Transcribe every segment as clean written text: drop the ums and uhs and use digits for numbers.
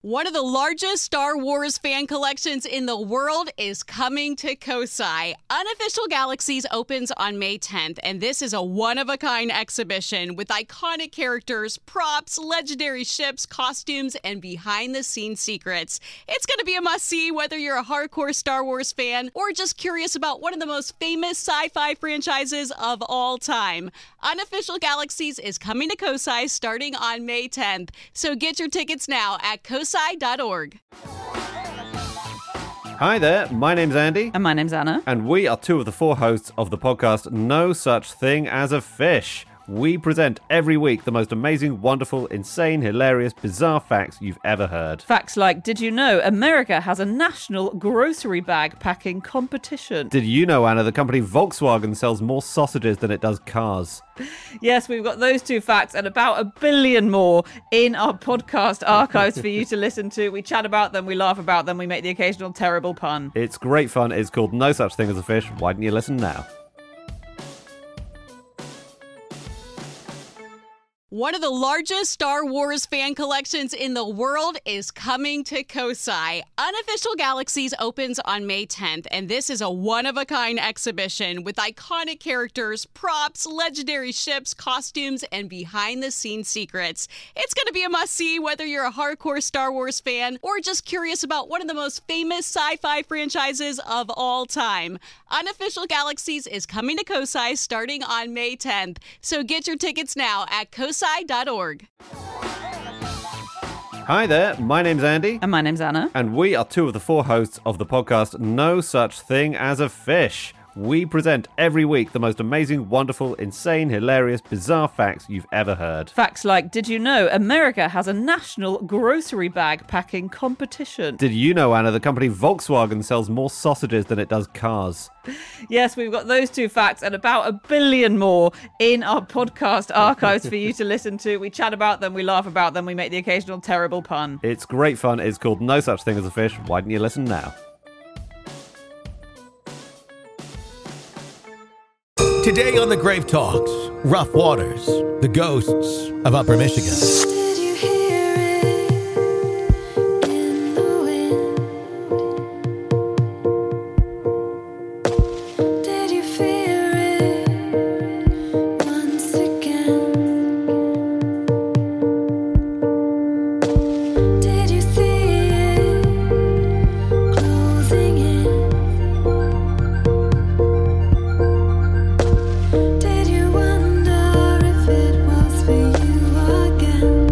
One of the largest Star Wars fan collections in the world is coming to Kosai. Unofficial Galaxies opens on May 10th, and this is a one-of-a-kind exhibition with iconic characters, props, legendary ships, costumes, and behind-the-scenes secrets. It's going to be a must-see whether you're a hardcore Star Wars fan or just curious about one of the most famous sci-fi franchises of all time. Unofficial Galaxies is coming to Kosai starting on May 10th, so get your tickets now at kosai.org. Hi there, my name's Andy. And my name's Anna. And we are two of the four hosts of the podcast No Such Thing as a Fish. We present every week the most amazing, wonderful, insane, hilarious, bizarre facts you've ever heard. Facts like, did you know America has a national grocery bag packing competition? Did you know, Anna, the company Volkswagen sells more sausages than it does cars? Yes, we've got those two facts and about 1 billion more in our podcast archives for you to listen to. We chat about them, we laugh about them, we make the occasional terrible pun. It's great fun. It's called No Such Thing as a Fish. Why don't you listen now? One of the largest Star Wars fan collections in the world is coming to Kosai. Unofficial Galaxies opens on May 10th, and this is a one-of-a-kind exhibition with iconic characters, props, legendary ships, costumes, and behind-the-scenes secrets. It's going to be a must-see whether you're a hardcore Star Wars fan or just curious about one of the most famous sci-fi franchises of all time. Unofficial Galaxies is coming to Kosai starting on May 10th, so get your tickets now at kosai.org. Hi there, my name's Andy. And my name's Anna. And we are two of the four hosts of the podcast No Such Thing as a Fish. We present every week the most amazing, wonderful, insane, hilarious, bizarre facts you've ever heard. Facts like, did you know America has a national grocery bag packing competition? Did you know, Anna, the company Volkswagen sells more sausages than it does cars? Yes, we've got those two facts and about 1 billion more in our podcast archives for you to listen to. We chat about them, we laugh about them, we make the occasional terrible pun. It's great fun. It's called No Such Thing as a Fish. Why don't you listen now? Today on the Grave Talks, Rough Waters, the ghosts of Upper Michigan. Did you hear it in the wind? Did you fear it once again? Did you see it closing in? Did you wonder if it was for you again?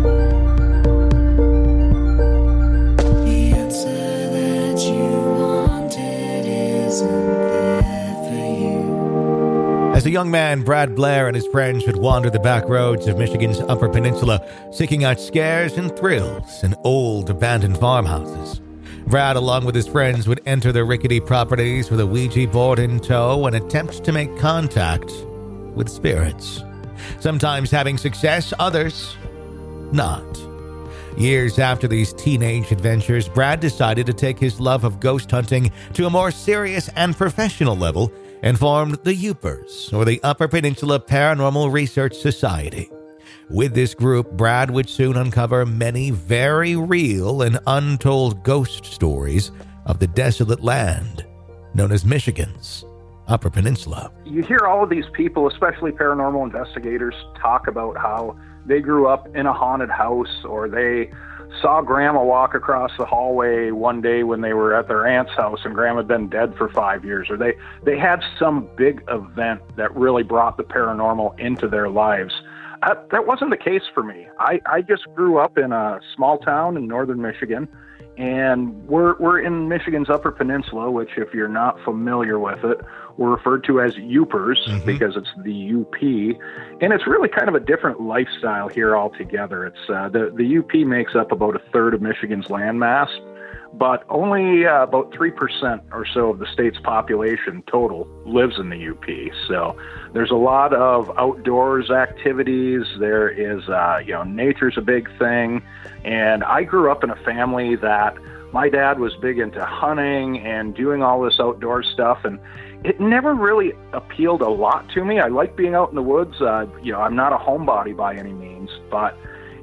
The answer that you wanted isn't there for you. As a young man, Brad Blair and his friends would wander the back roads of Michigan's Upper Peninsula, seeking out scares and thrills in old, abandoned farmhouses. Brad, along with his friends, would enter the rickety properties with a Ouija board in tow and attempt to make contact with spirits. Sometimes having success, others not. Years after these teenage adventures, Brad decided to take his love of ghost hunting to a more serious and professional level and formed the UPERS, or the Upper Peninsula Paranormal Research Society. With this group, Brad would soon uncover many very real and untold ghost stories of the desolate land known as Michigan's Upper Peninsula. You hear all of these people, especially paranormal investigators, talk about how they grew up in a haunted house, or they saw Grandma walk across the hallway one day when they were at their aunt's house and Grandma had been dead for 5 years, or they had some big event that really brought the paranormal into their lives. That wasn't the case for me. I just grew up in a small town in northern Michigan, and we're in Michigan's Upper Peninsula, which, if you're not familiar with it, we're referred to as UPERS because it's the UP, and it's really kind of a different lifestyle here altogether. It's the UP makes up about a third of Michigan's landmass, but only about 3% or so of the state's population total lives in the UP. So there's a lot of outdoors activities. There is, nature's a big thing. And I grew up in a family that my dad was big into hunting and doing all this outdoor stuff. And it never really appealed a lot to me. I like being out in the woods. I'm not a homebody by any means, but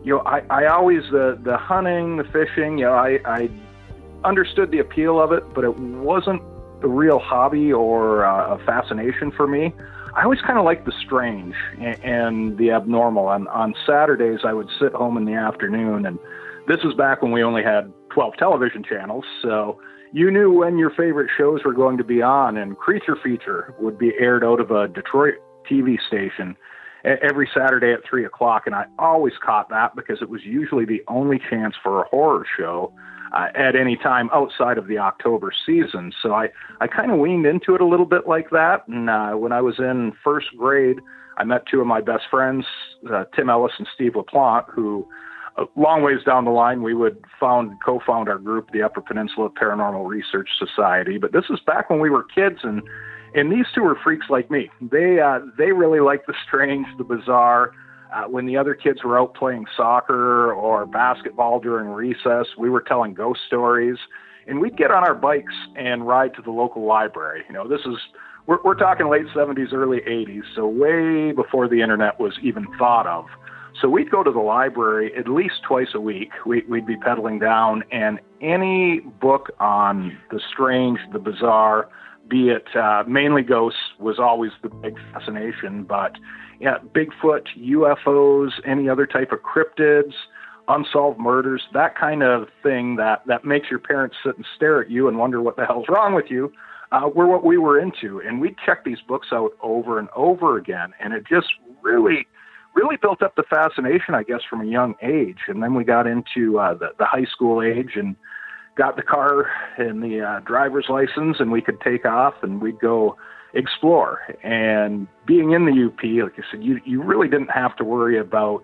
I always, the hunting, the fishing, I understood the appeal of it, but it wasn't a real hobby or a fascination for me. I always kind of liked the strange and the abnormal. On Saturdays, I would sit home in the afternoon, and this was back when we only had 12 television channels, so you knew when your favorite shows were going to be on, and Creature Feature would be aired out of a Detroit TV station every Saturday at 3 o'clock, and I always caught that because it was usually the only chance for a horror show at any time outside of the October season. So I kind of weaned into it a little bit like that, and when I was in first grade, I met two of my best friends, Tim Ellis and Steve LaPlante, who a long ways down the line, we would co-found our group, the Upper Peninsula Paranormal Research Society. But this is back when we were kids, and these two were freaks like me. They really liked the strange, the bizarre. When the other kids were out playing soccer or basketball during recess, we were telling ghost stories, and we'd get on our bikes and ride to the local library. We're talking late 70s, early 80s, so way before the internet was even thought of. So we'd go to the library at least twice a week. We'd be pedaling down, and any book on the strange, the bizarre, be it mainly ghosts, was always the big fascination. But yeah, Bigfoot, UFOs, any other type of cryptids, unsolved murders, that kind of thing that makes your parents sit and stare at you and wonder what the hell's wrong with you, were what we were into. And we'd check these books out over and over again, and it just really built up the fascination, I guess, from a young age. And then we got into the high school age and got the car and the driver's license, and we could take off and we'd go explore. And being in the UP, like I said, you really didn't have to worry about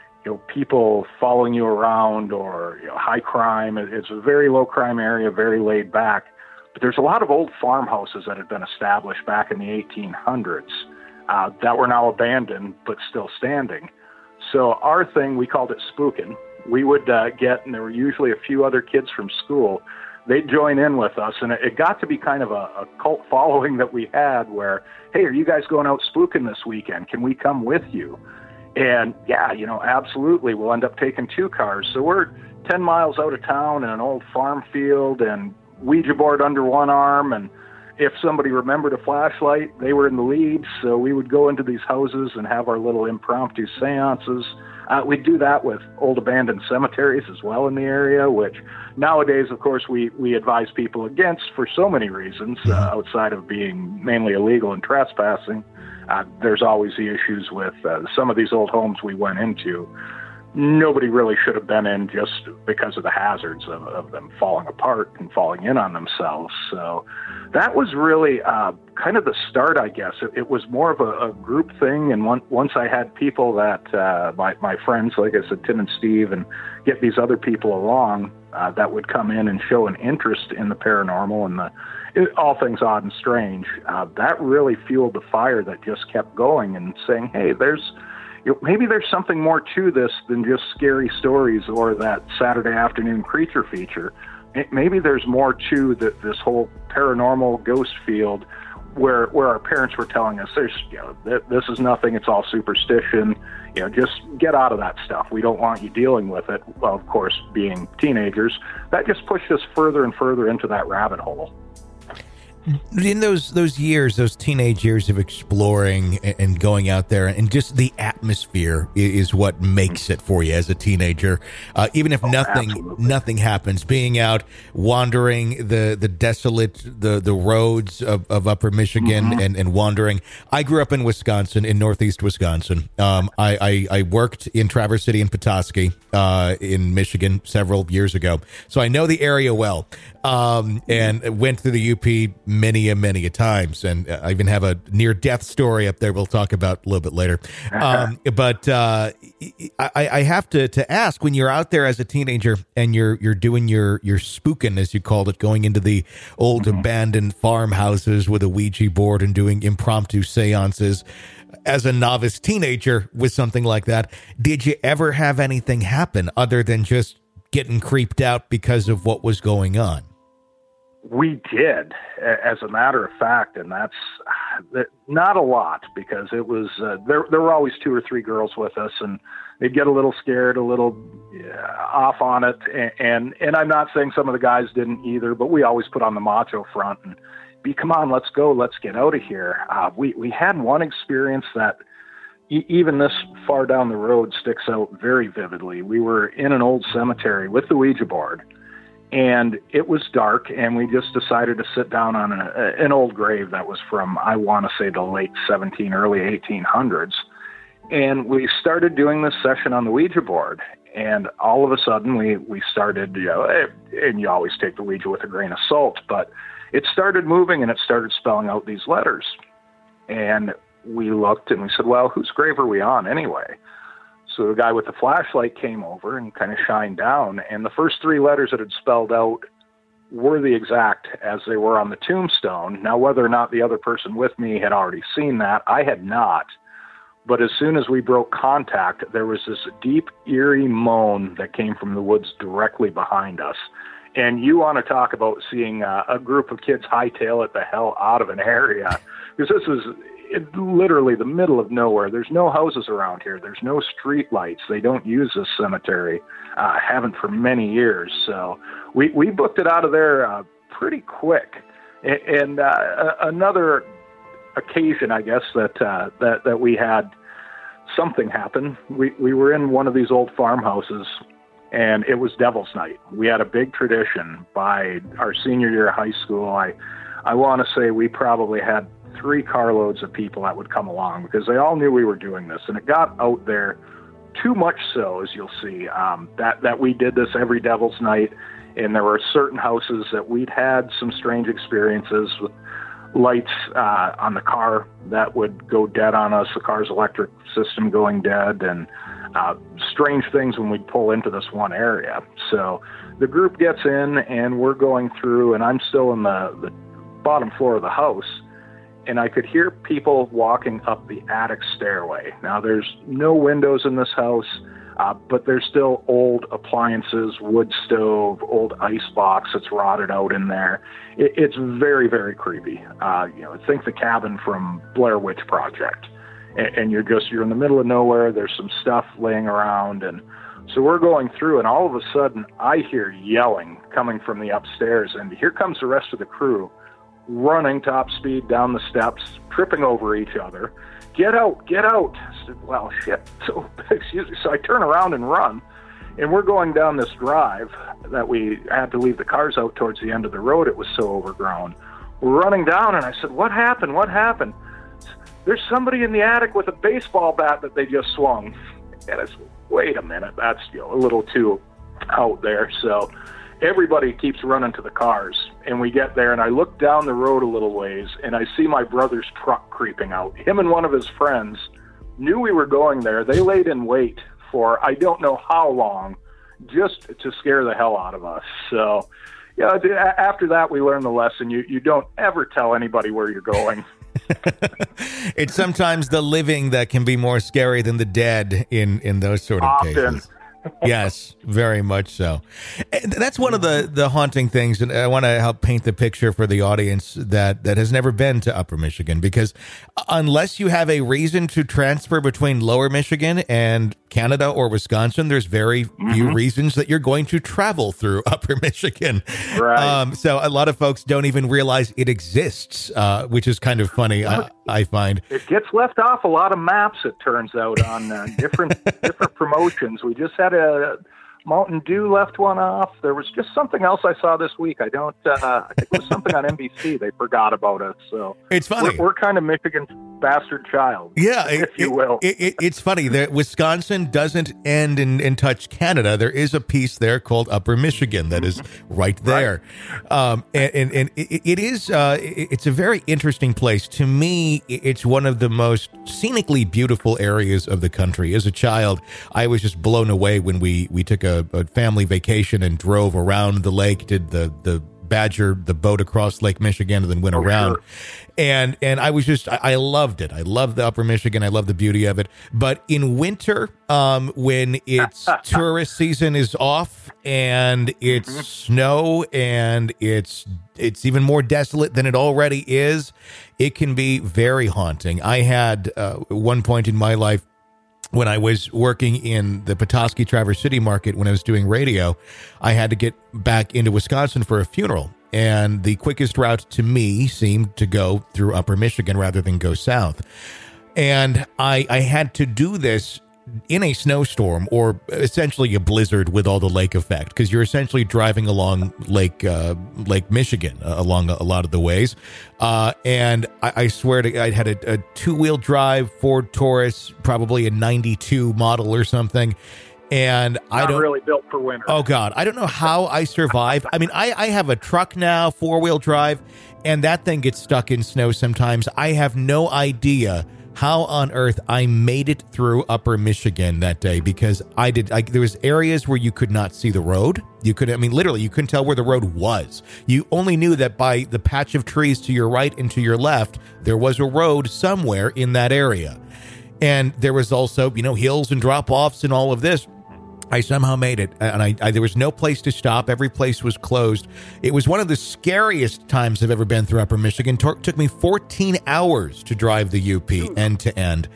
people following you around or high crime. It's a very low crime area, very laid back. But there's a lot of old farmhouses that had been established back in the 1800s. That were now abandoned, but still standing. So our thing, we called it spooking. We would get, and there were usually a few other kids from school, they'd join in with us, and it got to be kind of a cult following that we had where, hey, are you guys going out spooking this weekend? Can we come with you? And yeah, absolutely, we'll end up taking two cars. So we're 10 miles out of town in an old farm field and Ouija board under one arm, and if somebody remembered a flashlight, they were in the lead, so we would go into these houses and have our little impromptu seances. We'd do that with old abandoned cemeteries as well in the area, which nowadays, of course, we advise people against for so many reasons, outside of being mainly illegal and trespassing. There's always the issues with some of these old homes we went into. Nobody really should have been in just because of the hazards of them falling apart and falling in on themselves. So that was really kind of the start, I guess. It was more of a group thing. And once I had people that, my friends, like I said, Tim and Steve, and get these other people along that would come in and show an interest in the paranormal and all things odd and strange, that really fueled the fire that just kept going and saying, hey, maybe there's something more to this than just scary stories or that Saturday afternoon Creature Feature. Maybe there's more to this whole paranormal ghost field where our parents were telling us this is nothing, it's all superstition, just get out of that stuff. We don't want you dealing with it. Well, of course, being teenagers, that just pushed us further and further into that rabbit hole. In those years, those teenage years of exploring and going out there, and just the atmosphere is what makes it for you as a teenager. Even if nothing happens, being out wandering the desolate the roads of Upper Michigan and wandering. I grew up in Wisconsin, in Northeast Wisconsin. I worked in Traverse City and Petoskey in Michigan several years ago, so I know the area well. And went through the UP many a times, and I even have a near-death story up there we'll talk about a little bit later. But I have to ask, when you're out there as a teenager and you're doing your spooking, as you called it, going into the old abandoned farmhouses with a Ouija board and doing impromptu seances, as a novice teenager with something like that, did you ever have anything happen other than just getting creeped out because of what was going on? We did, as a matter of fact, and that's Not a lot, because it was there were always 2 or 3 girls with us, and they'd get a little scared, a little off on it. And I'm not saying some of the guys didn't either, but we always put on the macho front and come on, let's go, let's get out of here. We had one experience that even this far down the road sticks out very vividly. We were in an old cemetery with the Ouija board, and it was dark, and we just decided to sit down on an old grave that was from, I want to say, the late 1700s, early 1800s. And we started doing this session on the Ouija board, and all of a sudden we started, and you always take the Ouija with a grain of salt, but it started moving, and it started spelling out these letters. And we looked and we said, well, whose grave are we on anyway? So the guy with the flashlight came over and kind of shined down, and the first 3 letters that had spelled out were the exact as they were on the tombstone. Now, whether or not the other person with me had already seen that, I had not. But as soon as we broke contact, there was this deep, eerie moan that came from the woods directly behind us. And you want to talk about seeing a group of kids hightail it the hell out of an area, because this was literally the middle of nowhere. There's no houses around here. There's no street lights. They don't use this cemetery, haven't for many years. So we booked it out of there pretty quick. And another occasion, I guess, that we had something happen. We were in one of these old farmhouses, and it was Devil's Night. We had a big tradition by our senior year of high school. I want to say we probably had 3 carloads of people that would come along, because they all knew we were doing this, and it got out there too much so, as you'll see, that we did this every Devil's Night. And there were certain houses that we'd had some strange experiences with lights on the car that would go dead on us, the car's electric system going dead, and strange things when we'd pull into this one area. So the group gets in, and we're going through, and I'm still in the bottom floor of the house, and I could hear people walking up the attic stairway. Now, there's no windows in this house, but there's still old appliances, wood stove, old ice box that's rotted out in there. It's very, very creepy. Think the cabin from Blair Witch Project. And you're in the middle of nowhere. There's some stuff laying around. And so we're going through, and all of a sudden I hear yelling coming from the upstairs. And here comes the rest of the crew running top speed down the steps, tripping over each other. Get out, get out. I said, well, shit. So, excuse me. So I turn around and run, and we're going down this drive that we had to leave the cars out towards the end of the road. It was so overgrown. We're running down, and I said, what happened? What happened? There's somebody in the attic with a baseball bat that they just swung. And I said, wait a minute. That's a little too out there. So everybody keeps running to the cars, and we get there, and I look down the road a little ways, and I see my brother's truck creeping out. Him and one of his friends knew we were going there. They laid in wait for I don't know how long, just to scare the hell out of us. So, after that, we learned the lesson. You don't ever tell anybody where you're going. It's sometimes the living that can be more scary than the dead in those sort of cases. Yes, very much so. And that's one of the haunting things, and I want to help paint the picture for the audience that has never been to Upper Michigan, because unless you have a reason to transfer between Lower Michigan and Canada or Wisconsin, there's very few reasons that you're going to travel through Upper Michigan. Right. So a lot of folks don't even realize it exists, which is kind of funny, I find. It gets left off a lot of maps, it turns out, on different promotions. We just had a Mountain Dew left one off. There was just something else I saw this week. I think it was something on NBC. They forgot about us. So it's funny. We're kind of Michigan's bastard child, if you will. It's funny that Wisconsin doesn't end and touch Canada. There is a piece there called Upper Michigan that is right there. Right. And it is, it's a very interesting place. To me, it's one of the most scenically beautiful areas of the country. As a child, I was just blown away when we took a family vacation and drove around the lake, did the badger the boat across Lake Michigan and then went around. Sure. And I was just, I loved it. I love the Upper Michigan. I love the beauty of it. But in winter, when it's tourist season is off and it's snow and it's even more desolate than it already is, it can be very haunting. I had one point in my life when I was working in the Petoskey Traverse City market, when I was doing radio, I had to get back into Wisconsin for a funeral. And the quickest route to me seemed to go through Upper Michigan rather than go south. And I had to do this in a snowstorm, or essentially a blizzard with all the lake effect, because you're essentially driving along Lake Michigan along a lot of the ways. And I swear to, I had a two-wheel drive Ford Taurus, probably a 92 model or something. And I don't really built for winter. Oh God, I don't know how I survived. I mean, I have a truck now, 4-wheel drive, and that thing gets stuck in snow sometimes. I have no idea how on earth I made it through Upper Michigan that day, because there was areas where you could not see the road. Literally, you couldn't tell where the road was. You only knew that by the patch of trees to your right and to your left, there was a road somewhere in that area. And there was also, hills and drop-offs and all of this. I somehow made it, and I there was no place to stop. Every place was closed. It was one of the scariest times I've ever been through Upper Michigan. Took me 14 hours to drive the UP end to end,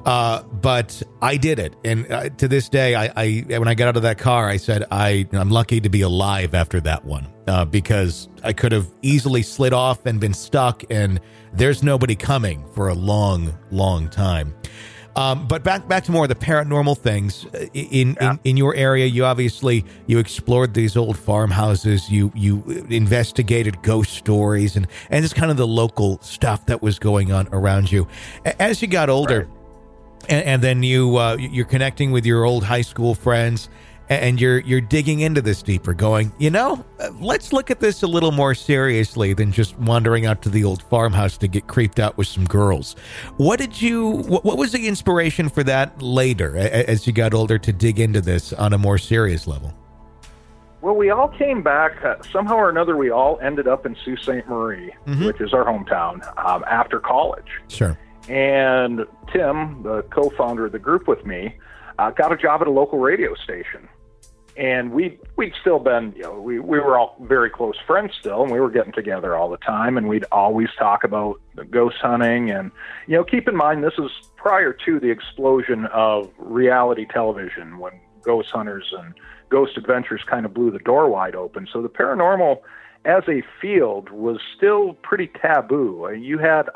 but I did it. And to this day, I when I got out of that car, I said, I'm lucky to be alive after that one, because I could have easily slid off and been stuck, and there's nobody coming for a long, long time. But back to more of the paranormal things in your area. You explored these old farmhouses. You investigated ghost stories and just kind of the local stuff that was going on around you. As you got older, and then you're connecting with your old high school friends, and you're digging into this deeper, going, let's look at this a little more seriously than just wandering out to the old farmhouse to get creeped out with some girls. What was the inspiration for that later, as you got older, to dig into this on a more serious level? Well, we all came back, somehow or another, we all ended up in Sault Ste. Marie, which is our hometown, after college. Sure. And Tim, the co-founder of the group with me, got a job at a local radio station. And we'd still been, we were all very close friends still, and we were getting together all the time, and we'd always talk about the ghost hunting. And, keep in mind, this is prior to the explosion of reality television, when ghost hunters and ghost adventures kind of blew the door wide open. So the paranormal as a field was still pretty taboo. You had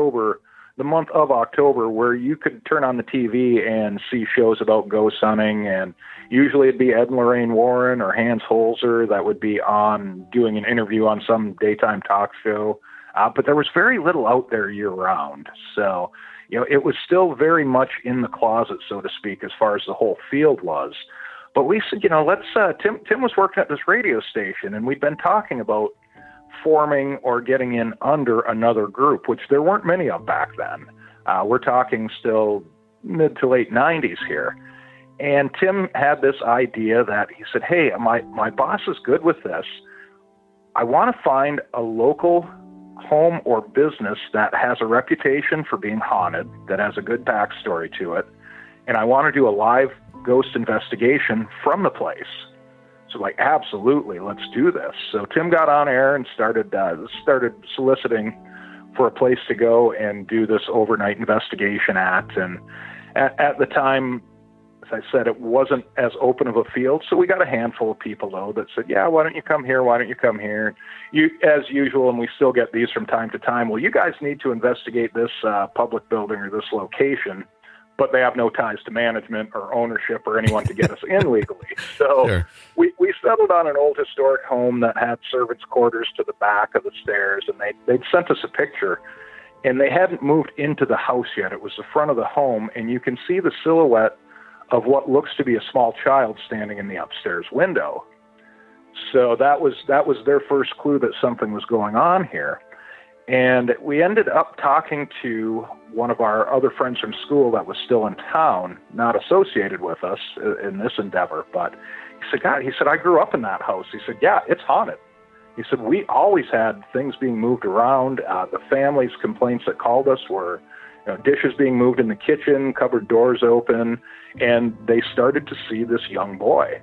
the month of October, where you could turn on the TV and see shows about ghost hunting, and usually it'd be Ed and Lorraine Warren or Hans Holzer that would be on doing an interview on some daytime talk show. But there was very little out there year round. So, it was still very much in the closet, so to speak, as far as the whole field was. But we said, let's, Tim was working at this radio station, and we'd been talking about forming or getting in under another group, which there weren't many of back then. We're talking still mid to late 90s here. And Tim had this idea that he said, hey, my boss is good with this. I want to find a local home or business that has a reputation for being haunted, that has a good backstory to it. And I want to do a live ghost investigation from the place. So absolutely, let's do this. So Tim got on air and started soliciting for a place to go and do this overnight investigation at. And at the time, as I said, it wasn't as open of a field. So we got a handful of people, though, that said, yeah, why don't you come here? Why don't you come here? As usual, and we still get these from time to time, well, you guys need to investigate this public building or this location. But they have no ties to management or ownership or anyone to get us in legally. So sure. we settled on an old historic home that had servants' quarters to the back of the stairs, and they'd sent us a picture, and they hadn't moved into the house yet. It was the front of the home, and you can see the silhouette of what looks to be a small child standing in the upstairs window. So that was their first clue that something was going on here. And we ended up talking to one of our other friends from school that was still in town, not associated with us in this endeavor. But he said, I grew up in that house. He said, yeah, it's haunted. He said, we always had things being moved around. The family's complaints that called us were, dishes being moved in the kitchen, cupboard doors open, and they started to see this young boy.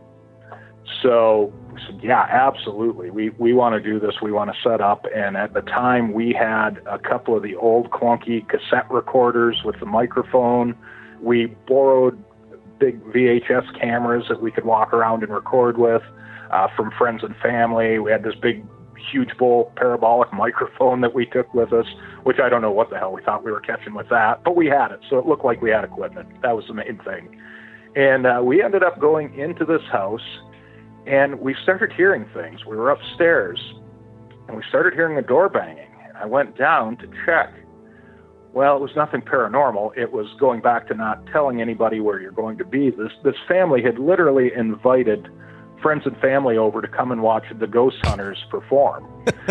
So we said, yeah, absolutely. We want to do this. We want to set up. And at the time, we had a couple of the old clunky cassette recorders with the microphone. We borrowed big VHS cameras that we could walk around and record with from friends and family. We had this big, huge bowl parabolic microphone that we took with us, which I don't know what the hell we thought we were catching with that, but we had it. So it looked like we had equipment. That was the main thing. And we ended up going into this house, and we started hearing things. We were upstairs, and we started hearing a door banging. And I went down to check. Well, it was nothing paranormal. It was going back to not telling anybody where you're going to be. This family had literally invited friends and family over to come and watch the Ghost Hunters perform.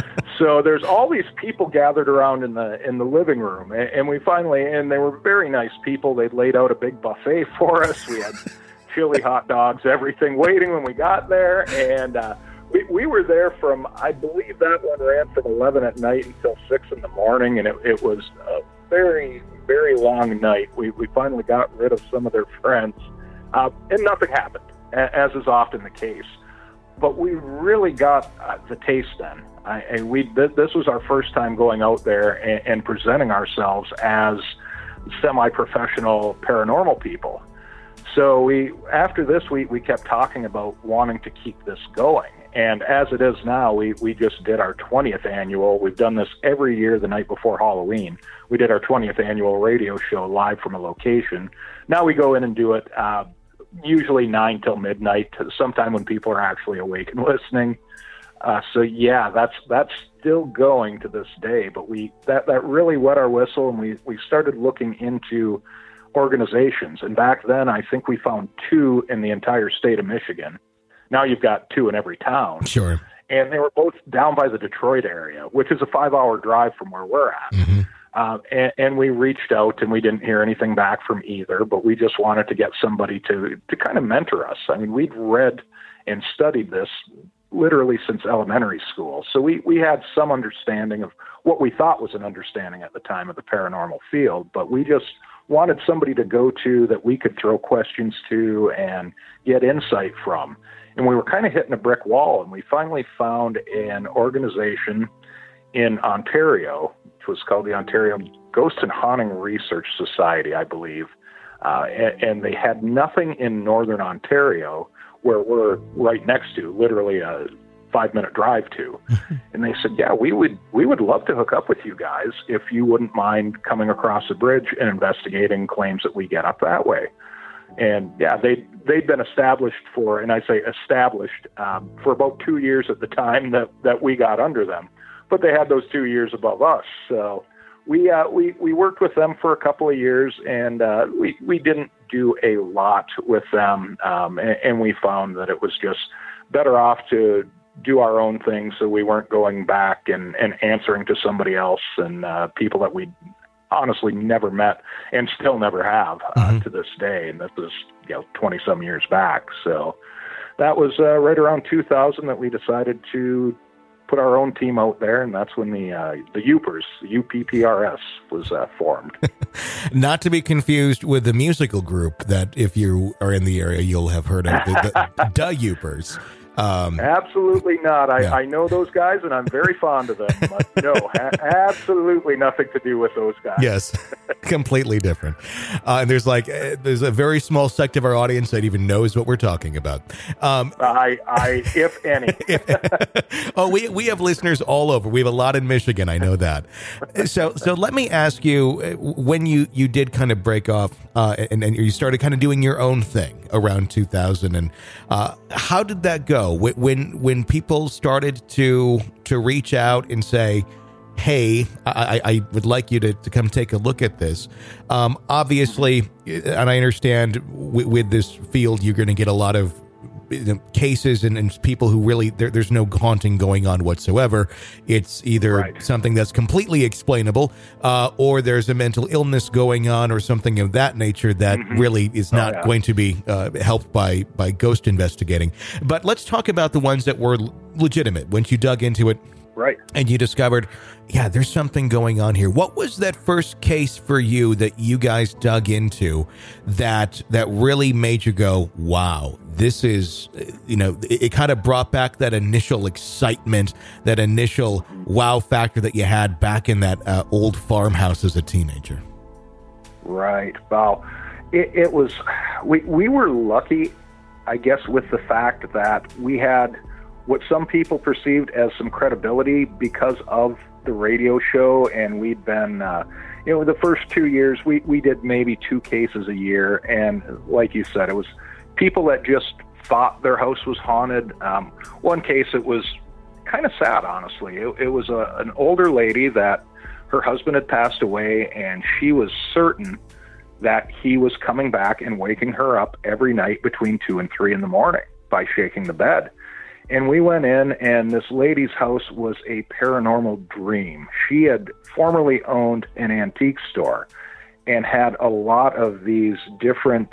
So there's all these people gathered around in the living room, and we finally, and they were very nice people. They'd laid out a big buffet for us. We had chili, hot dogs, everything waiting when we got there, and we were there from, I believe that one ran from 11 at night until 6 in the morning, and it was a very, very long night. We finally got rid of some of their friends, and nothing happened, as is often the case. But we really got the taste then. This was our first time going out there and presenting ourselves as semi-professional paranormal people. So after this, we kept talking about wanting to keep this going. And as it is now, we just did our 20th annual. We've done this every year the night before Halloween. We did our 20th annual radio show live from a location. Now we go in and do it usually 9 till midnight, sometime when people are actually awake and listening. So yeah, that's still going to this day. But that really wet our whistle, and we started looking into organizations. And back then, I think we found 2 in the entire state of Michigan. Now you've got 2 in every town. Sure. And they were both down by the Detroit area, which is a 5-hour drive from where we're at. Mm-hmm. And we reached out, and we didn't hear anything back from either, but we just wanted to get somebody to kind of mentor us. I mean, we'd read and studied this literally since elementary school. So we had some understanding of what we thought was an understanding at the time of the paranormal field, but we just wanted somebody to go to that we could throw questions to and get insight from. And we were kind of hitting a brick wall, and we finally found an organization in Ontario, which was called the Ontario Ghost and Haunting Research Society, I believe. And they had nothing in Northern Ontario, where we're right next to, literally a 5-minute drive to. And they said, yeah, we would love to hook up with you guys if you wouldn't mind coming across the bridge and investigating claims that we get up that way. And yeah, they'd been established for, and I say established, for about 2 years at the time that we got under them. But they had those 2 years above us. So we worked with them for a couple of years, and we didn't do a lot with them. And we found that it was just better off to do our own thing, so we weren't going back and answering to somebody else and people that we honestly never met and still never have to this day. And this is 20 some years back. So that was right around 2000 that we decided to put our own team out there, and that's when the Youpers, UPPRS, was formed. Not to be confused with the musical group that, if you are in the area, you'll have heard of, the Youpers. Absolutely not. I know those guys, and I'm very fond of them. But no, absolutely nothing to do with those guys. Yes, completely different. And there's a very small sect of our audience that even knows what we're talking about. If any. Oh, we have listeners all over. We have a lot in Michigan. I know that. So let me ask you, when you did kind of break off and you started kind of doing your own thing around 2000, and how did that go? When people started to reach out and say, hey, I would like you to come take a look at this. Obviously, and I understand with this field, you're going to get a lot of cases and people who really there's no haunting going on whatsoever. It's either something that's completely explainable, or there's a mental illness going on, or something of that nature that really is not going to be helped by ghost investigating. But let's talk about the ones that were legitimate. Once you dug into it, Right. and you discovered, yeah, there's something going on here. What was that first case for you that you guys dug into that really made you go, wow, this is, it kind of brought back that initial excitement, that initial wow factor that you had back in that old farmhouse as a teenager? Right. Well, it was, we were lucky, I guess, with the fact that we had what some people perceived as some credibility because of the radio show, and we'd been, the first 2 years, we did maybe 2 cases a year, and like you said, it was people that just thought their house was haunted. One case, it was kind of sad, honestly. It was an older lady that her husband had passed away, and she was certain that he was coming back and waking her up every night between 2 and 3 in the morning by shaking the bed. And we went in, and this lady's house was a paranormal dream. She had formerly owned an antique store and had a lot of these different,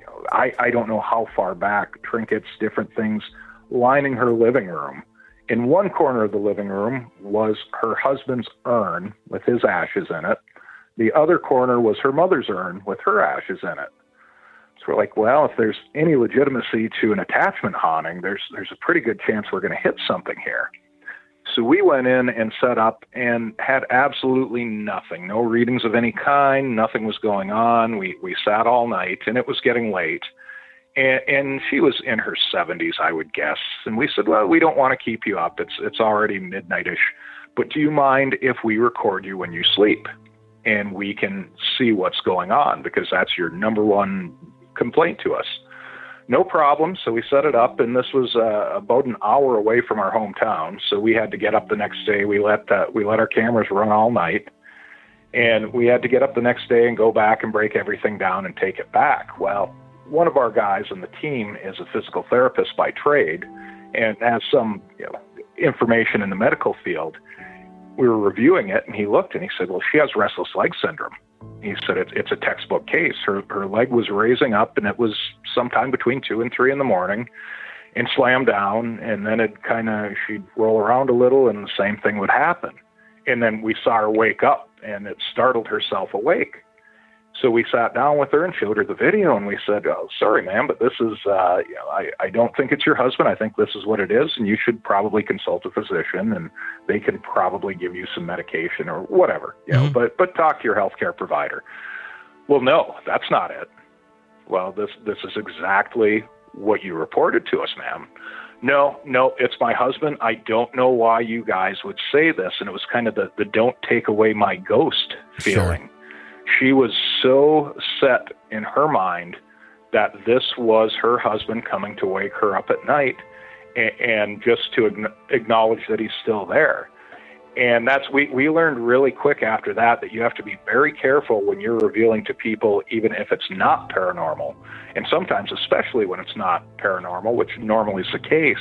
I don't know how far back, trinkets, different things lining her living room. In one corner of the living room was her husband's urn with his ashes in it. The other corner was her mother's urn with her ashes in it. So we're like, well, if there's any legitimacy to an attachment haunting, there's a pretty good chance we're going to hit something here. So we went in and set up and had absolutely nothing, no readings of any kind, nothing was going on. We sat all night, and it was getting late. And she was in her 70s, I would guess. And we said, well, we don't want to keep you up. It's already midnight-ish. But do you mind if we record you when you sleep? And we can see what's going on, because that's your number one complaint to us. No problem. So we set it up, and this was about an hour away from our hometown. So we had to get up the next day. We let our cameras run all night, and we had to get up the next day and go back and break everything down and take it back. Well, one of our guys on the team is a physical therapist by trade and has some information in the medical field. We were reviewing it, and he looked and he said, well, she has restless leg syndrome. He said it's a textbook case. Her leg was raising up, and it was sometime between 2 and 3 in the morning, and slammed down, and then she'd roll around a little, and the same thing would happen. And then we saw her wake up, and it startled herself awake. So we sat down with her and showed her the video, and we said, oh, sorry, ma'am, but this is, I don't think it's your husband. I think this is what it is, and you should probably consult a physician, and they can probably give you some medication or whatever, but talk to your healthcare provider. Well, no, that's not it. Well, this is exactly what you reported to us, ma'am. No, it's my husband. I don't know why you guys would say this. And it was kind of the don't take away my ghost feeling. Sure. She was so set in her mind that this was her husband coming to wake her up at night and just to acknowledge that he's still there. And we learned really quick after that you have to be very careful when you're revealing to people, even if it's not paranormal. And sometimes, especially when it's not paranormal, which normally is the case,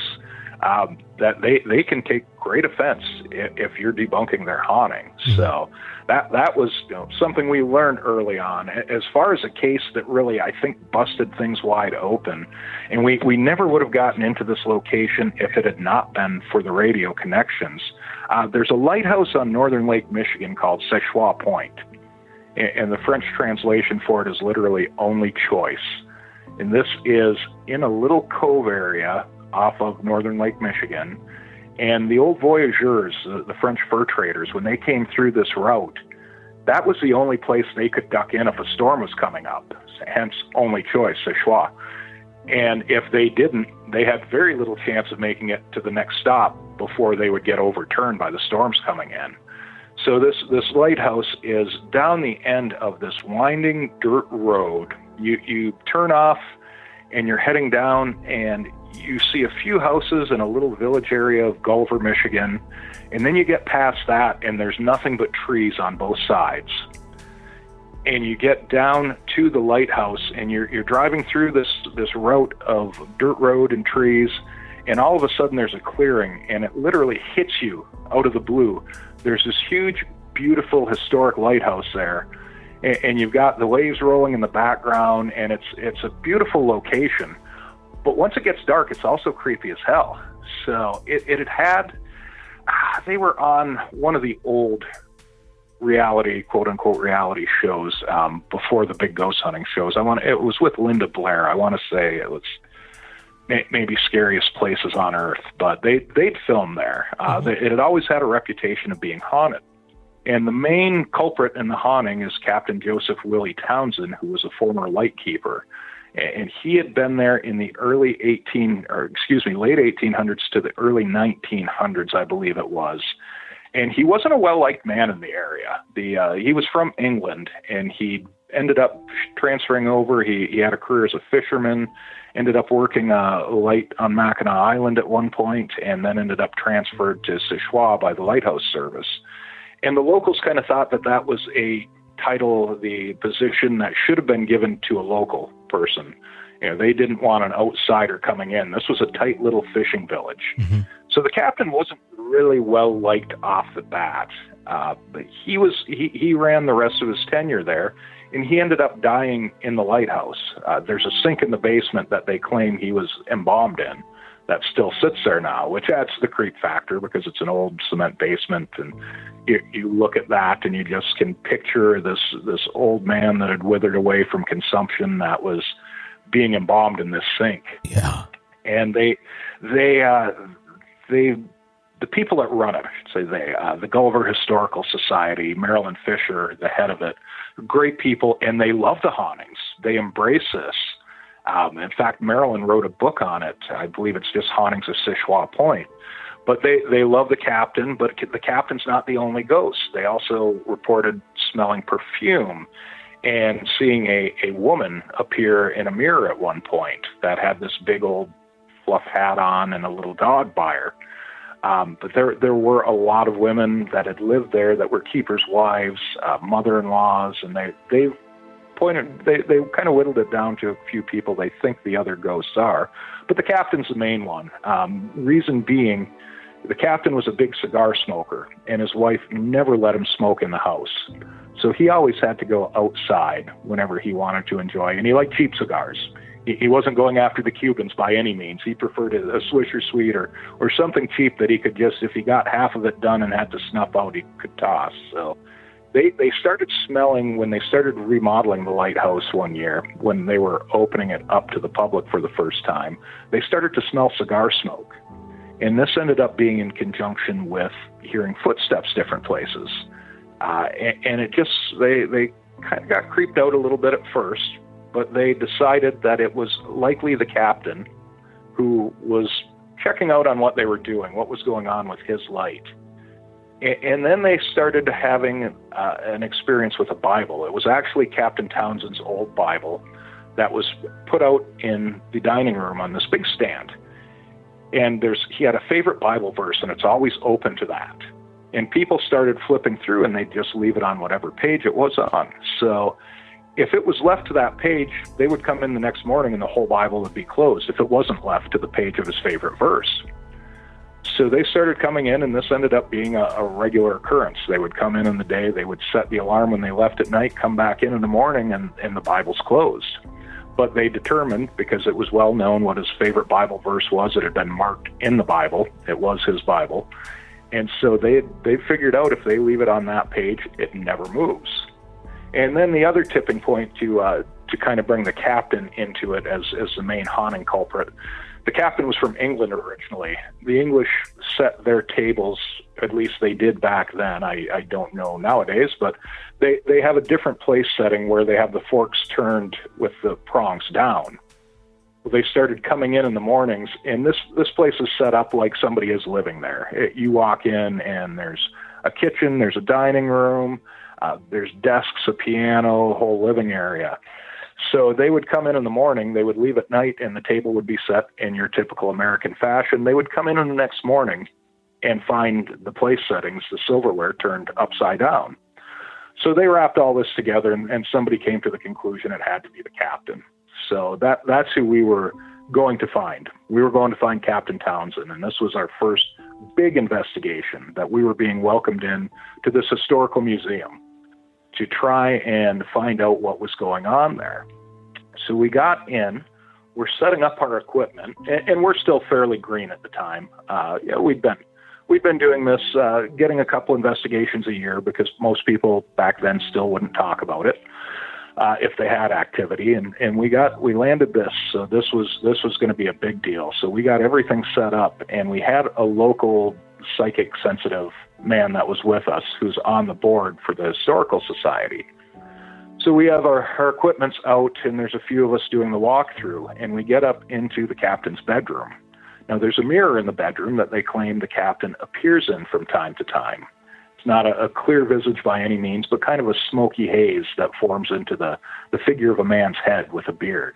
that they can take great offense if you're debunking their haunting. Mm-hmm. So that was something we learned early on. As far as a case that really, I think, busted things wide open, and we never would have gotten into this location if it had not been for the radio connections. There's a lighthouse on northern Lake Michigan called Séchois Point, and the French translation for it is literally only choice. And this is in a little cove area off of northern Lake Michigan. And the old voyageurs, the French fur traders, when they came through this route, that was the only place they could duck in if a storm was coming up, hence only choice, Séchois. And if they didn't, they had very little chance of making it to the next stop before they would get overturned by the storms coming in. So this lighthouse is down the end of this winding dirt road. You turn off and you're heading down, and you see a few houses in a little village area of Gulliver, Michigan, and then you get past that, and there's nothing but trees on both sides. and you get down to the lighthouse, and you're driving through this route of dirt road and trees, and all of a sudden there's a clearing, and it literally hits you out of the blue. There's this huge, beautiful, historic lighthouse there, and you've got the waves rolling in the background, and it's a beautiful location. But once it gets dark, it's also creepy as hell. So it had they were on one of the old reality, quote unquote, reality shows before the big ghost hunting shows. It was with Linda Blair. I want to say it was maybe Scariest Places on Earth, but they'd filmed there. It had always had a reputation of being haunted. And the main culprit in the haunting is Captain Joseph Willie Townsend, who was a former lightkeeper. And he had been there in the late 1800s to the early 1900s, I believe it was. And he wasn't a well-liked man in the area. He was from England, and he ended up transferring over. He had a career as a fisherman, ended up working light on Mackinac Island at one point, and then ended up transferred to Sichuan by the Lighthouse Service. And the locals kind of thought that was a title, the position that should have been given to a local person. They didn't want an outsider coming in. This was a tight little fishing village. Mm-hmm. So the captain wasn't really well liked off the bat, but he ran the rest of his tenure there, and he ended up dying in the lighthouse. There's a sink in the basement that they claim he was embalmed in that still sits there now, which adds to the creep factor because it's an old cement basement, and you look at that and you just can picture this old man that had withered away from consumption that was being embalmed in this sink. Yeah. And the people that run it, I should say the Gulliver Historical Society, Marilyn Fisher, the head of it, great people, and they love the hauntings. They embrace this. In fact, Marilyn wrote a book on it. I believe it's just Hauntings of Sichuan Point. But they love the captain, but the captain's not the only ghost. They also reported smelling perfume and seeing a woman appear in a mirror at one point that had this big old fluff hat on and a little dog by her. But there were a lot of women that had lived there that were keepers' wives, mother-in-laws, and they kind of whittled it down to a few people they think the other ghosts are. But the captain's the main one. Reason being, the captain was a big cigar smoker, and his wife never let him smoke in the house. So he always had to go outside whenever he wanted to enjoy, and he liked cheap cigars. He wasn't going after the Cubans by any means. He preferred a Swisher Sweet or something cheap that he could just, if he got half of it done and had to snuff out, he could toss. So they started smelling when they started remodeling the lighthouse one year, when they were opening it up to the public for the first time. They started to smell cigar smoke. And this ended up being in conjunction with hearing footsteps different places. And it just, they kind of got creeped out a little bit at first, but they decided that it was likely the captain who was checking out on what they were doing, what was going on with his light. And then they started having an experience with a Bible. It was actually Captain Townsend's old Bible that was put out in the dining room on this big stand. And he had a favorite Bible verse, and it's always open to that. And people started flipping through, and they'd just leave it on whatever page it was on. So if it was left to that page, they would come in the next morning, and the whole Bible would be closed if it wasn't left to the page of his favorite verse. So they started coming in, and this ended up being a regular occurrence. They would come in the day, they would set the alarm when they left at night, come back in the morning, and the Bible's closed. But they determined, because it was well known what his favorite Bible verse was, it had been marked in the Bible, it was his Bible. And so they figured out if they leave it on that page, it never moves. And then the other tipping point to kind of bring the captain into it as the main haunting culprit, the captain was from England originally. The English set their tables, at least they did back then. I don't know nowadays, but they have a different place setting where they have the forks turned with the prongs down. They started coming in the mornings, and this place is set up like somebody is living there. You walk in, and there's a kitchen, there's a dining room, there's desks, a piano, a whole living area. So they would come in the morning, they would leave at night, and the table would be set in your typical American fashion. They would come in the next morning and find the place settings, the silverware, turned upside down. So they wrapped all this together, and somebody came to the conclusion it had to be the captain. So that's who we were going to find. We were going to find Captain Townsend, and this was our first big investigation, that we were being welcomed in to this historical museum to try and find out what was going on there. So we got in, we're setting up our equipment, and we're still fairly green at the time. We'd been doing this, getting a couple investigations a year, because most people back then still wouldn't talk about it if they had activity. And we landed this, so this was going to be a big deal. So we got everything set up, and we had a local psychic sensitive man that was with us, who's on the board for the Historical Society. So we have our equipment's out, and there's a few of us doing the walkthrough, and we get up into the captain's bedroom. Now, there's a mirror in the bedroom that they claim the captain appears in from time to time. It's not a clear visage by any means, but kind of a smoky haze that forms into the figure of a man's head with a beard.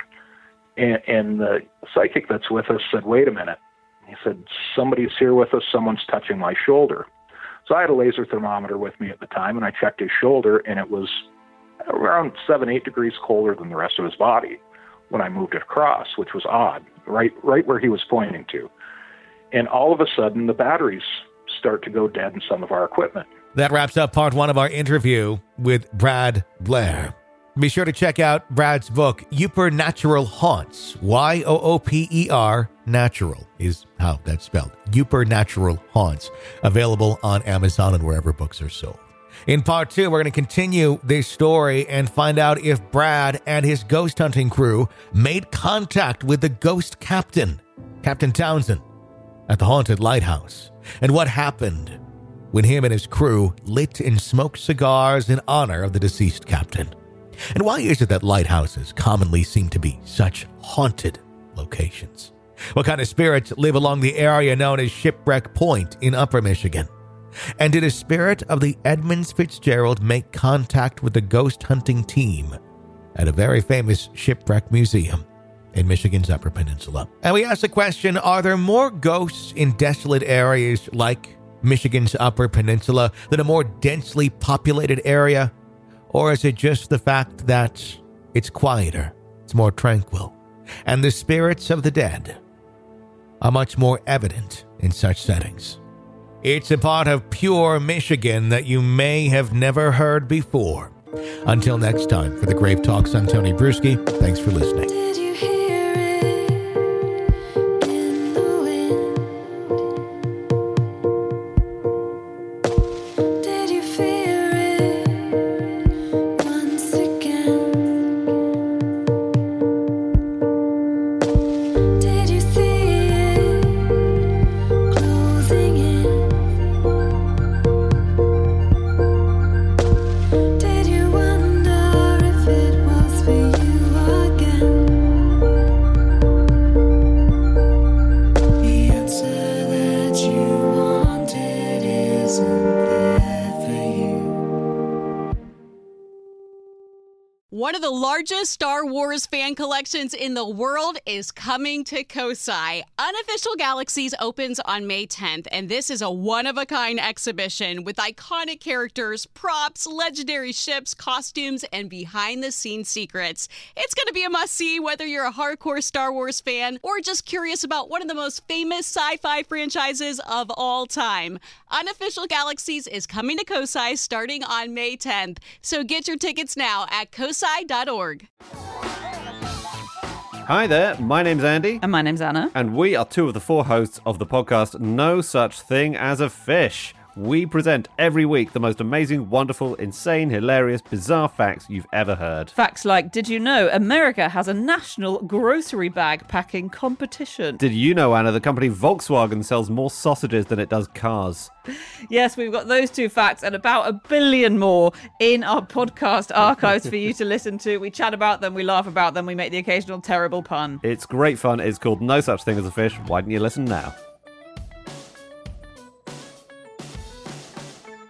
And the psychic that's with us said, "Wait a minute." He said, "Somebody's here with us. Someone's touching my shoulder." So I had a laser thermometer with me at the time, and I checked his shoulder, and it was around 7-8 degrees colder than the rest of his body when I moved it across, which was odd, right where he was pointing to. And all of a sudden, the batteries start to go dead in some of our equipment. That wraps up part one of our interview with Brad Blair. Be sure to check out Brad's book, Yoopernatural Haunts. Yooper Natural is how that's spelled. Yoopernatural Haunts. Available on Amazon and wherever books are sold. In part two, we're going to continue this story and find out if Brad and his ghost hunting crew made contact with the ghost captain, Captain Townsend, at the haunted lighthouse, and what happened when him and his crew lit and smoked cigars in honor of the deceased captain. And why is it that lighthouses commonly seem to be such haunted locations? What kind of spirits live along the area known as Shipwreck Point in Upper Michigan? And did a spirit of the Edmunds Fitzgerald make contact with the ghost hunting team at a very famous shipwreck museum in Michigan's Upper Peninsula? And we asked the question, are there more ghosts in desolate areas like Michigan's Upper Peninsula than a more densely populated area? Or is it just the fact that it's quieter, it's more tranquil, and the spirits of the dead are much more evident in such settings? It's a part of pure Michigan that you may have never heard before. Until next time, for the Grave Talks, I'm Tony Bruschi. Thanks for listening. Did you hear it in the wind? Did you fear it once again? Did you see it closing in? Did you wonder if it was for you again? The answer that you wanted isn't there for you. One of the largest Star Wars fan collections in the world is coming to Kosai. Unofficial Galaxies opens on May 10th, and this is a one-of-a-kind exhibition with iconic characters, props, legendary ships, costumes, and behind-the-scenes secrets. It's going to be a must-see whether you're a hardcore Star Wars fan or just curious about one of the most famous sci-fi franchises of all time. Unofficial Galaxies is coming to Kosai starting on May 10th, so get your tickets now at kosai.org. Hi there, my name's Andy, And my name's Anna. and we are two of the four hosts of the podcast No Such Thing as a Fish. We present every week the most amazing, wonderful, insane, hilarious, bizarre facts you've ever heard. Facts like, did you know America has a national grocery bag packing competition? Did you know, Anna, the company Volkswagen sells more sausages than it does cars? Yes, we've got those two facts and about 1 billion more in our podcast archives for you to listen to. We chat about them, we laugh about them, we make the occasional terrible pun. It's great fun. It's called No Such Thing as a Fish. Why don't you listen now?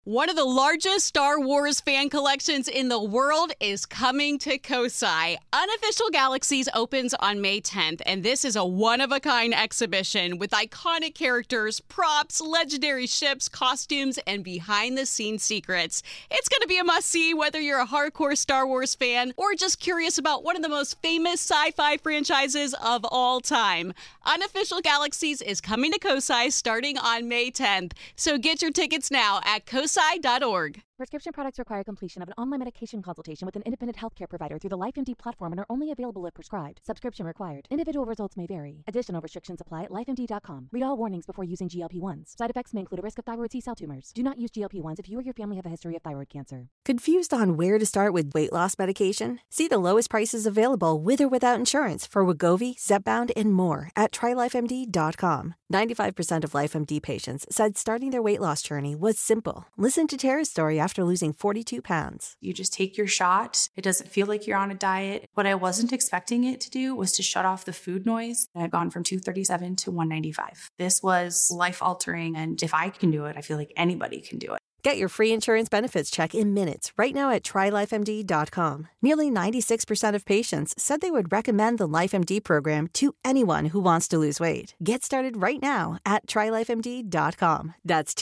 One of the largest Star Wars fan collections in the world is coming to Kosai. Unofficial Galaxies opens on May 10th, and this is a one-of-a-kind exhibition with iconic characters, props, legendary ships, costumes, and behind-the-scenes secrets. It's going to be a must-see whether you're a hardcore Star Wars fan or just curious about one of the most famous sci-fi franchises of all time. Unofficial Galaxies is coming to Kosai starting on May 10th, so get your tickets now at kosai.org. Prescription products require completion of an online medication consultation with an independent healthcare provider through the LifeMD platform and are only available if prescribed. Subscription required. Individual results may vary. Additional restrictions apply at lifemd.com. Read all warnings before using GLP-1s. Side effects may include a risk of thyroid C-cell tumors. Do not use GLP-1s if you or your family have a history of thyroid cancer. Confused on where to start with weight loss medication? See the lowest prices available with or without insurance for Wegovy, Zepbound, and more at trylifemd.com. 95% of LifeMD patients said starting their weight loss journey was simple. Listen to Tara's story after losing 42 pounds. You just take your shot. It doesn't feel like you're on a diet. What I wasn't expecting it to do was to shut off the food noise. I had gone from 237 to 195. This was life-altering, and if I can do it, I feel like anybody can do it. Get your free insurance benefits check in minutes right now at trylifemd.com. Nearly 96% of patients said they would recommend the LifeMD program to anyone who wants to lose weight. Get started right now at trylifemd.com. That's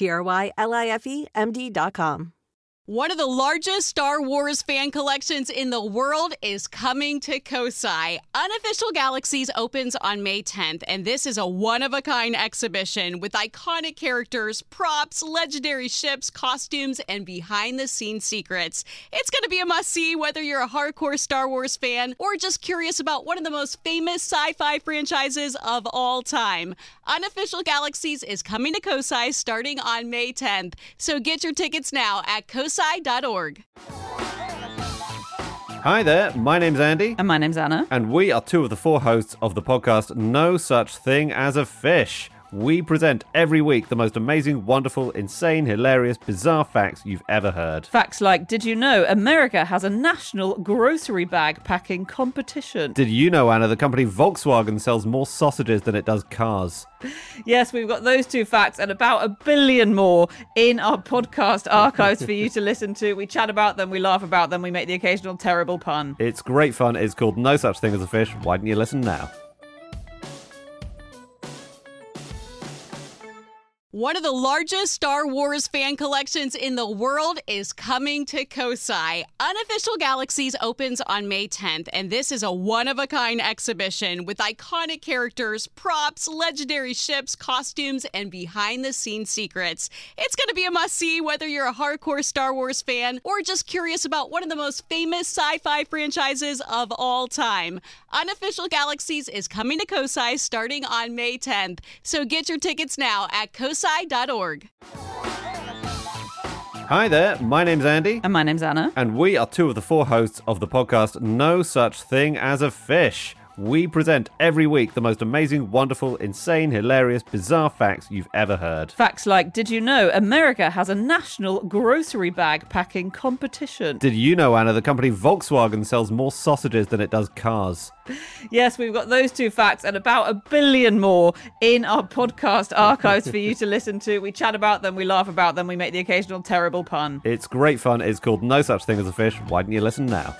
TRYLIFEMD.com. One of the largest Star Wars fan collections in the world is coming to Kosai. Unofficial Galaxies opens on May 10th, and this is a one-of-a-kind exhibition with iconic characters, props, legendary ships, costumes, and behind-the-scenes secrets. It's going to be a must-see whether you're a hardcore Star Wars fan or just curious about one of the most famous sci-fi franchises of all time. Unofficial Galaxies is coming to Kosai starting on May 10th, so get your tickets now at kosai.org. Hi there, my name's Andy. And my name's Anna. And we are two of the four hosts of the podcast No Such Thing as a Fish. We present every week the most amazing, wonderful, insane, hilarious, bizarre facts you've ever heard. Facts like, did you know America has a national grocery bag packing competition? Did you know, Anna, the company Volkswagen sells more sausages than it does cars? Yes, we've got those two facts and about 1 billion more in our podcast archives for you to listen to. We chat about them, we laugh about them, we make the occasional terrible pun. It's great fun. It's called No Such Thing as a Fish. Why don't you listen now? One of the largest Star Wars fan collections in the world is coming to Kosai. Unofficial Galaxies opens on May 10th, and this is a one-of-a-kind exhibition with iconic characters, props, legendary ships, costumes, and behind-the-scenes secrets. It's going to be a must-see whether you're a hardcore Star Wars fan or just curious about one of the most famous sci-fi franchises of all time. Unofficial Galaxies is coming to Kosai starting on May 10th, so get your tickets now at kosai.org. Hi there, my name's Andy. And my name's Anna. And we are two of the four hosts of the podcast No Such Thing as a Fish. We present every week the most amazing, wonderful, insane, hilarious, bizarre facts you've ever heard. Facts like, did you know America has a national grocery bag packing competition? Did you know, Anna, the company Volkswagen sells more sausages than it does cars? Yes, we've got those two facts and about 1 billion more in our podcast archives for you to listen to. We chat about them, we laugh about them, we make the occasional terrible pun. It's great fun. It's called No Such Thing as a Fish. Why don't you listen now?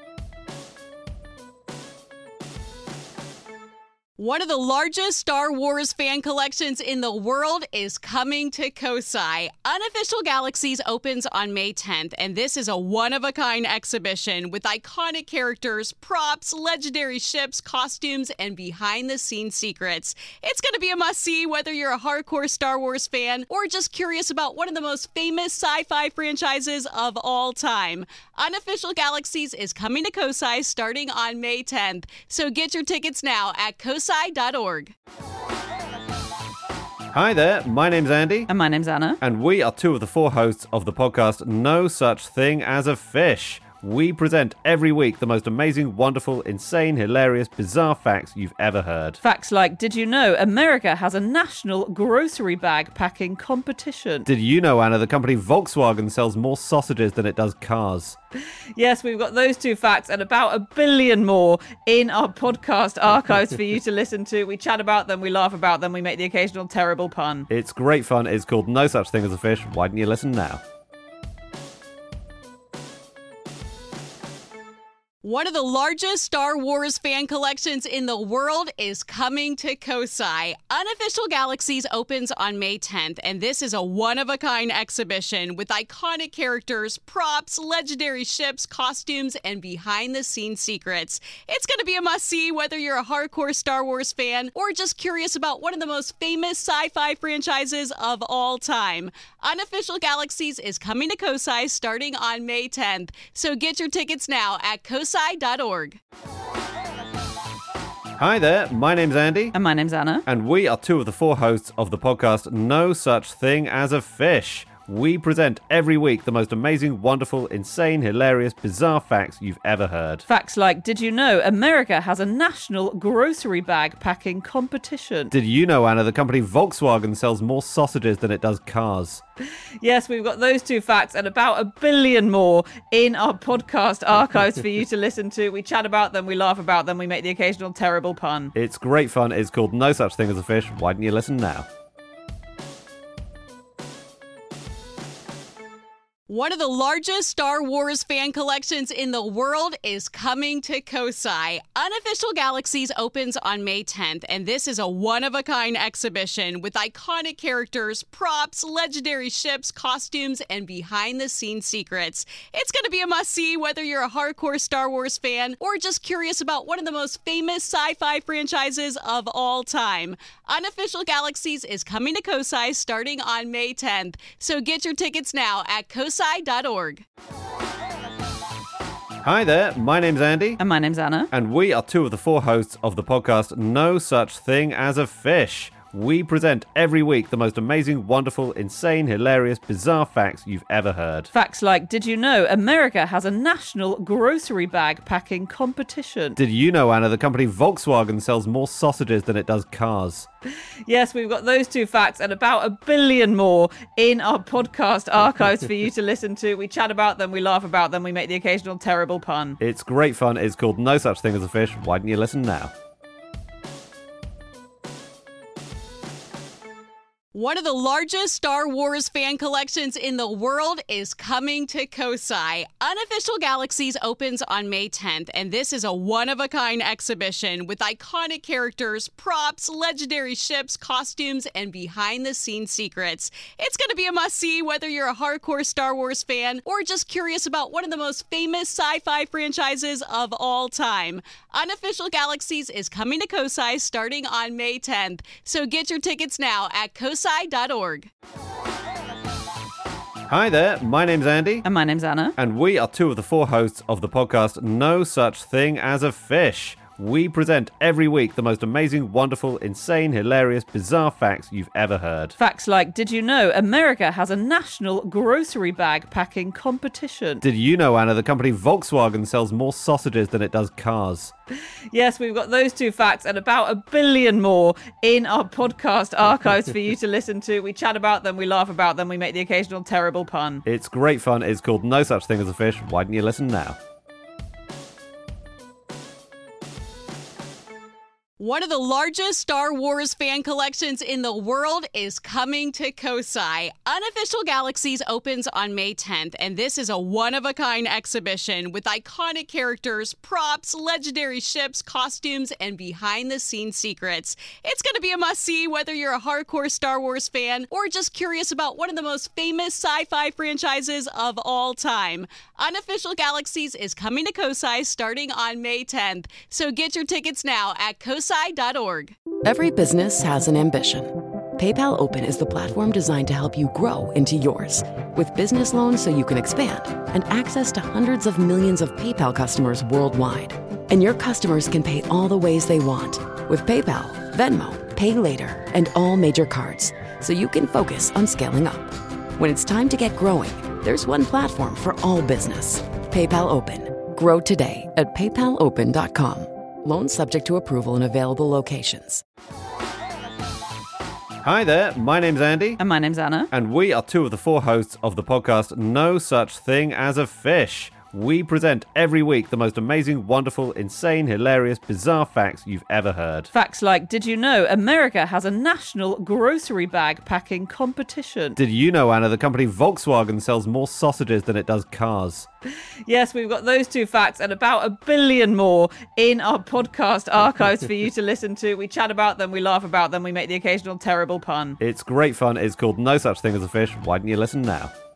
One of the largest Star Wars fan collections in the world is coming to Kosai. Unofficial Galaxies opens on May 10th, and this is a one-of-a-kind exhibition with iconic characters, props, legendary ships, costumes, and behind-the-scenes secrets. It's going to be a must-see whether you're a hardcore Star Wars fan or just curious about one of the most famous sci-fi franchises of all time. Unofficial Galaxies is coming to Kosai starting on May 10th, so get your tickets now at kosai.org. Hi there, my name's Andy. And my name's Anna. And we are two of the four hosts of the podcast No Such Thing as a Fish. We present every week the most amazing, wonderful, insane, hilarious, bizarre facts you've ever heard. Facts like, did you know America has a national grocery bag packing competition? Did you know, Anna, the company Volkswagen sells more sausages than it does cars? Yes, we've got those two facts and about 1 billion more in our podcast archives for you to listen to. We chat about them, we laugh about them, we make the occasional terrible pun. It's great fun. It's called No Such Thing as a Fish. Why don't you listen now? One of the largest Star Wars fan collections in the world is coming to Kosai. Unofficial Galaxies opens on May 10th, and this is a one-of-a-kind exhibition with iconic characters, props, legendary ships, costumes, and behind-the-scenes secrets. It's going to be a must-see whether you're a hardcore Star Wars fan or just curious about one of the most famous sci-fi franchises of all time. Unofficial Galaxies is coming to Kosai starting on May 10th, so get your tickets now at kosai.org. Hi there, my name's Andy. And my name's Anna. And we are two of the four hosts of the podcast No Such Thing as a Fish. We present every week the most amazing, wonderful, insane, hilarious, bizarre facts you've ever heard. Facts like, did you know America has a national grocery bag packing competition? Did you know, Anna, the company Volkswagen sells more sausages than it does cars? Yes, we've got those two facts and about a billion more in our podcast archives for you to listen to. We chat about them, we laugh about them, we make the occasional terrible pun. It's great fun. It's called No Such Thing as a Fish. Why don't you listen now? One of the largest Star Wars fan collections in the world is coming to Kosai. Unofficial Galaxies opens on May 10th, and this is a one-of-a-kind exhibition with iconic characters, props, legendary ships, costumes, and behind-the-scenes secrets. It's going to be a must-see whether you're a hardcore Star Wars fan or just curious about one of the most famous sci-fi franchises of all time. Unofficial Galaxies is coming to Kosai starting on May 10th, so get your tickets now at kosai.org. Hi there, my name's Andy. And my name's Anna. And we are two of the four hosts of the podcast No Such Thing as a Fish. We present every week the most amazing, wonderful, insane, hilarious, bizarre facts you've ever heard. Facts like, did you know America has a national grocery bag packing competition? Did you know, Anna, the company Volkswagen sells more sausages than it does cars? Yes, we've got those two facts and about a billion more in our podcast archives for you to listen to. We chat about them, we laugh about them, we make the occasional terrible pun. It's great fun. It's called No Such Thing as a Fish. Why don't you listen now? One of the largest Star Wars fan collections in the world is coming to Kosai. Unofficial Galaxies opens on May 10th, and this is a one-of-a-kind exhibition with iconic characters, props, legendary ships, costumes, and behind-the-scenes secrets. It's going to be a must-see whether you're a hardcore Star Wars fan or just curious about one of the most famous sci-fi franchises of all time. Unofficial Galaxies is coming to Kosai starting on May 10th, so get your tickets now at kosai.org. Hi there, my name's Andy. And my name's Anna. And we are two of the four hosts of the podcast No Such Thing as a Fish. We present every week the most amazing, wonderful, insane, hilarious, bizarre facts you've ever heard. Facts like, did you know America has a national grocery bag packing competition? Did you know, Anna, the company Volkswagen sells more sausages than it does cars? Yes, we've got those two facts and about a billion more in our podcast archives for you to listen to. We chat about them, we laugh about them, we make the occasional terrible pun. It's great fun. It's called No Such Thing as a Fish. Why don't you listen now? One of the largest Star Wars fan collections in the world is coming to Kosai. Unofficial Galaxies opens on May 10th, and this is a one-of-a-kind exhibition with iconic characters, props, legendary ships, costumes, and behind-the-scenes secrets. It's going to be a must-see whether you're a hardcore Star Wars fan or just curious about one of the most famous sci-fi franchises of all time. Unofficial Galaxies is coming to Kosai starting on May 10th, so get your tickets now at kosai.org. Every business has an ambition. PayPal Open is the platform designed to help you grow into yours. With business loans so you can expand and access to hundreds of millions of PayPal customers worldwide. And your customers can pay all the ways they want with PayPal, Venmo, Pay Later, and all major cards, so you can focus on scaling up. When it's time to get growing, there's one platform for all business. PayPal Open. Grow today at paypalopen.com. Loans subject to approval in available locations. Hi there, my name's Andy. And my name's Anna. And we are two of the four hosts of the podcast No Such Thing as a Fish. We present every week the most amazing, wonderful, insane, hilarious, bizarre facts you've ever heard. Facts like, did you know America has a national grocery bag packing competition? Did you know, Anna, the company Volkswagen sells more sausages than it does cars? Yes, we've got those two facts and about 1 billion more in our podcast archives for you to listen to. We chat about them, we laugh about them, we make the occasional terrible pun. It's great fun. It's called No Such Thing as a Fish. Why don't you listen now?